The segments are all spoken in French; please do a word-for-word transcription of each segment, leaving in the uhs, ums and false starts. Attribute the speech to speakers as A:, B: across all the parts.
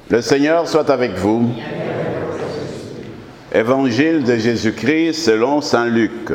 A: Le Seigneur soit avec vous. Évangile de Jésus-Christ selon saint Luc.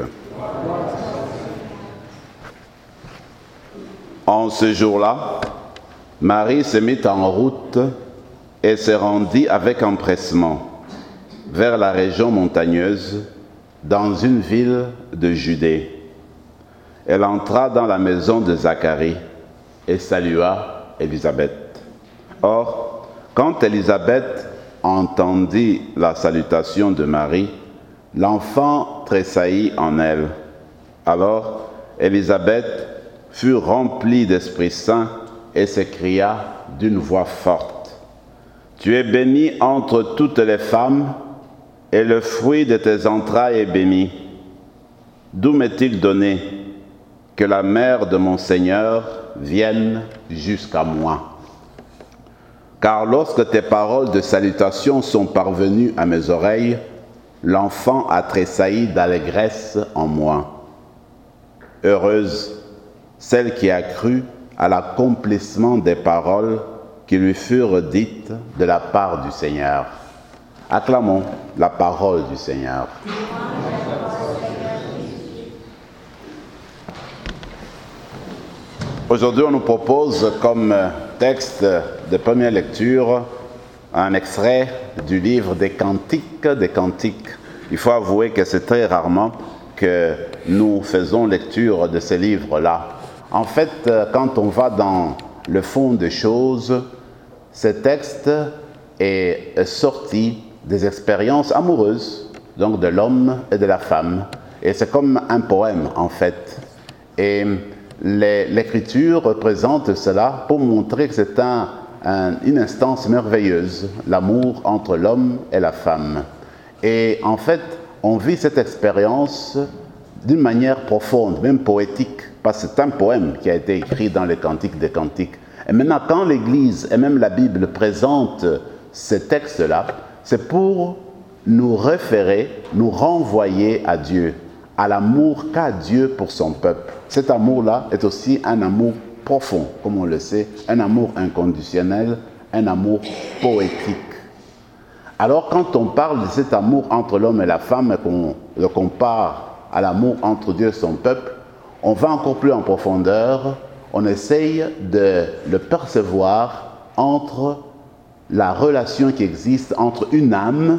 A: En ce jour-là, Marie se mit en route et se rendit avec empressement vers la région montagneuse, dans une ville de Judée. Elle entra dans la maison de Zacharie et salua Élisabeth. Or, quand Élisabeth entendit la salutation de Marie, l'enfant tressaillit en elle. Alors, Élisabeth fut remplie d'Esprit Saint et s'écria d'une voix forte: « Tu es bénie entre toutes les femmes, et le fruit de tes entrailles est béni. D'où m'est-il donné que la mère de mon Seigneur vienne jusqu'à moi? Car lorsque tes paroles de salutation sont parvenues à mes oreilles, l'enfant a tressailli d'allégresse en moi. Heureuse celle qui a cru à l'accomplissement des paroles qui lui furent dites de la part du Seigneur. » Acclamons la parole du Seigneur. Aujourd'hui, on nous propose comme texte de première lecture un extrait du livre des Cantiques des Cantiques. Il faut avouer que c'est très rarement que nous faisons lecture de ces livres-là. En fait, quand on va dans le fond des choses, ce texte est sorti des expériences amoureuses, donc de l'homme et de la femme. Et c'est comme un poème, en fait. Et l'écriture représente cela pour montrer que c'est un, un, une instance merveilleuse, l'amour entre l'homme et la femme. Et en fait, on vit cette expérience d'une manière profonde, même poétique, parce que c'est un poème qui a été écrit dans les Cantiques des Cantiques. Et maintenant, quand l'Église et même la Bible présentent ces textes-là, c'est pour nous référer, nous renvoyer à Dieu, à l'amour qu'a Dieu pour son peuple. Cet amour-là est aussi un amour profond, comme on le sait, un amour inconditionnel, un amour poétique. Alors, quand on parle de cet amour entre l'homme et la femme, et qu'on le compare à l'amour entre Dieu et son peuple, on va encore plus en profondeur, on essaye de le percevoir entre la relation qui existe entre une âme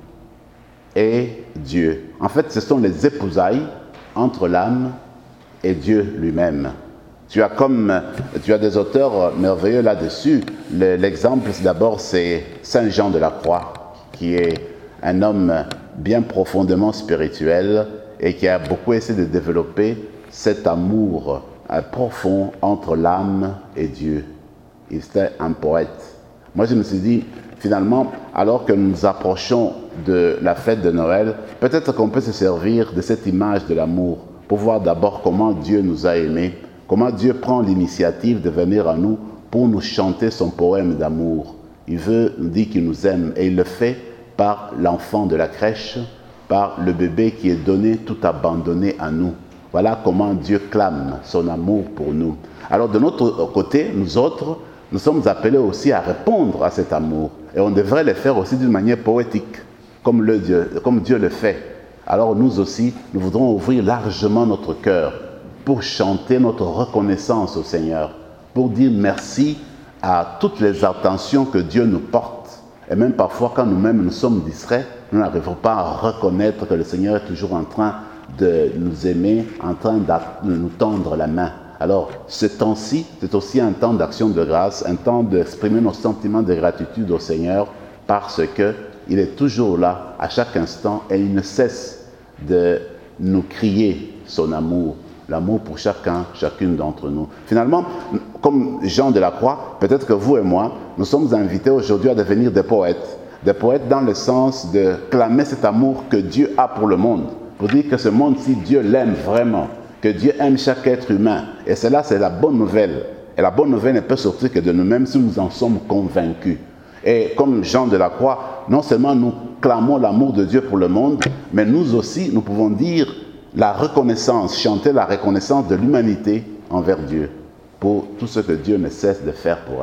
A: et Dieu. En fait, ce sont les épousailles entre l'âme et Dieu lui-même. Tu as comme, tu as des auteurs merveilleux là-dessus. Le, l'exemple, d'abord, c'est Saint Jean de la Croix, qui est un homme bien profondément spirituel et qui a beaucoup essayé de développer cet amour profond entre l'âme et Dieu. Il était un poète. Moi, je me suis dit, finalement, alors que nous nous approchons de la fête de Noël, peut-être qu'on peut se servir de cette image de l'amour pour voir d'abord comment Dieu nous a aimés, comment Dieu prend l'initiative de venir à nous pour nous chanter son poème d'amour. Il veut nous dire qu'il nous aime et il le fait par l'enfant de la crèche, par le bébé qui est donné, tout abandonné à nous. Voilà comment Dieu clame son amour pour nous. Alors de notre côté, nous autres, nous sommes appelés aussi à répondre à cet amour. Et on devrait le faire aussi d'une manière poétique, comme, le Dieu, comme Dieu le fait. Alors nous aussi, nous voudrons ouvrir largement notre cœur pour chanter notre reconnaissance au Seigneur, pour dire merci à toutes les attentions que Dieu nous porte. Et même parfois, quand nous-mêmes nous sommes distraits, nous n'arrivons pas à reconnaître que le Seigneur est toujours en train de nous aimer, en train de nous tendre la main. Alors, ce temps-ci, c'est aussi un temps d'action de grâce, un temps d'exprimer nos sentiments de gratitude au Seigneur, parce qu'il est toujours là, à chaque instant, et il ne cesse de nous crier son amour, l'amour pour chacun, chacune d'entre nous. Finalement, comme Jean de la Croix, peut-être que vous et moi, nous sommes invités aujourd'hui à devenir des poètes, des poètes dans le sens de clamer cet amour que Dieu a pour le monde, pour dire que ce monde-ci, Dieu l'aime vraiment, que Dieu aime chaque être humain. Et cela, c'est la bonne nouvelle. Et la bonne nouvelle ne peut sortir que de nous-mêmes si nous en sommes convaincus. Et comme Jean de la Croix, non seulement nous clamons l'amour de Dieu pour le monde, mais nous aussi, nous pouvons dire la reconnaissance, chanter la reconnaissance de l'humanité envers Dieu, pour tout ce que Dieu ne cesse de faire pour elle.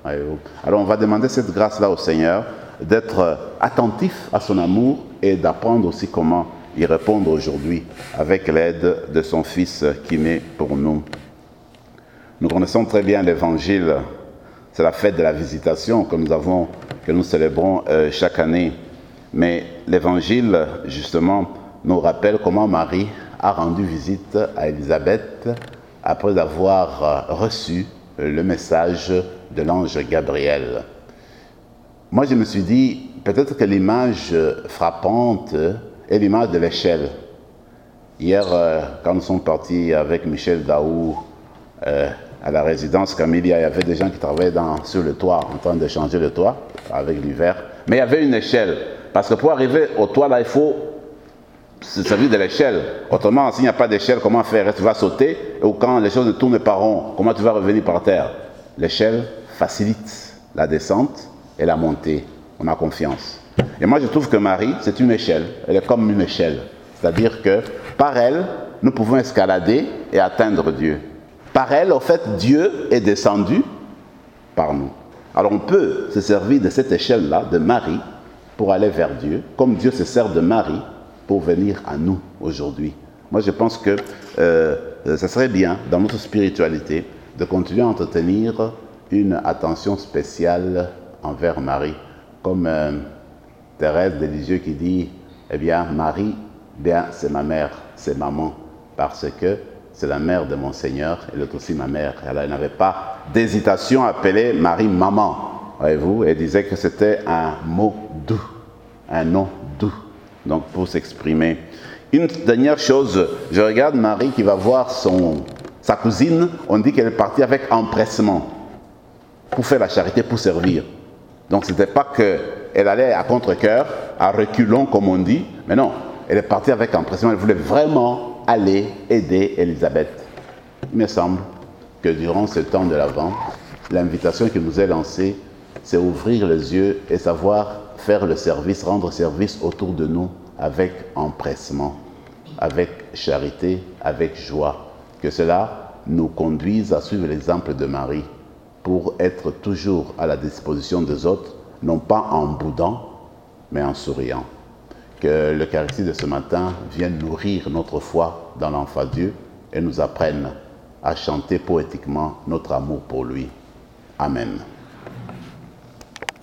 A: Alors on va demander cette grâce-là au Seigneur, d'être attentif à son amour et d'apprendre aussi comment y répondre aujourd'hui avec l'aide de son Fils qui met pour nous. Nous connaissons très bien l'Évangile, c'est la fête de la visitation que nous avons, que nous célébrons euh, chaque année. Mais l'Évangile, justement, nous rappelle comment Marie a rendu visite à Élisabeth après avoir reçu le message de l'ange Gabriel. Moi, je me suis dit, peut-être que l'image frappante est l'image de l'échelle. Hier, euh, quand nous sommes partis avec Michel Daou euh, à la résidence Camélia, il y avait des gens qui travaillaient dans, sur le toit, en train de changer le toit avec l'hiver. Mais il y avait une échelle, parce que pour arriver au toit, là, il faut se servir de l'échelle. Autrement, s'il n'y a pas d'échelle, comment faire? Tu vas sauter, ou quand les choses ne tournent pas rond, comment tu vas revenir par terre? L'échelle facilite la descente et la montée. On a confiance. Et moi, je trouve que Marie, c'est une échelle. Elle est comme une échelle. C'est-à-dire que par elle, nous pouvons escalader et atteindre Dieu. Par elle, en fait, Dieu est descendu par nous. Alors on peut se servir de cette échelle-là, de Marie, pour aller vers Dieu, comme Dieu se sert de Marie pour venir à nous aujourd'hui. Moi, je pense que euh, ça serait bien, dans notre spiritualité, de continuer à entretenir une attention spéciale envers Marie. Comme euh, Thérèse de Lisieux qui dit, eh bien, Marie, bien, c'est ma mère, c'est maman, parce que c'est la mère de mon Seigneur, elle est aussi ma mère. Elle n'avait pas d'hésitation à appeler Marie maman, voyez-vous. Elle disait que c'était un mot doux, un nom doux, donc pour s'exprimer. Une dernière chose, je regarde Marie qui va voir son, sa cousine, on dit qu'elle est partie avec empressement pour faire la charité, pour servir. Donc ce n'était pas qu'elle allait à contre-cœur, à reculons comme on dit, mais non, elle est partie avec empressement, elle voulait vraiment aller aider Élisabeth. Il me semble que durant ce temps de l'Avent, l'invitation qui nous est lancée, c'est ouvrir les yeux et savoir faire le service, rendre service autour de nous avec empressement, avec charité, avec joie. Que cela nous conduise à suivre l'exemple de Marie pour être toujours à la disposition des autres, non pas en boudant, mais en souriant. Que l'Eucharistie de ce matin vienne nourrir notre foi dans l'enfant Dieu et nous apprenne à chanter poétiquement notre amour pour lui. Amen.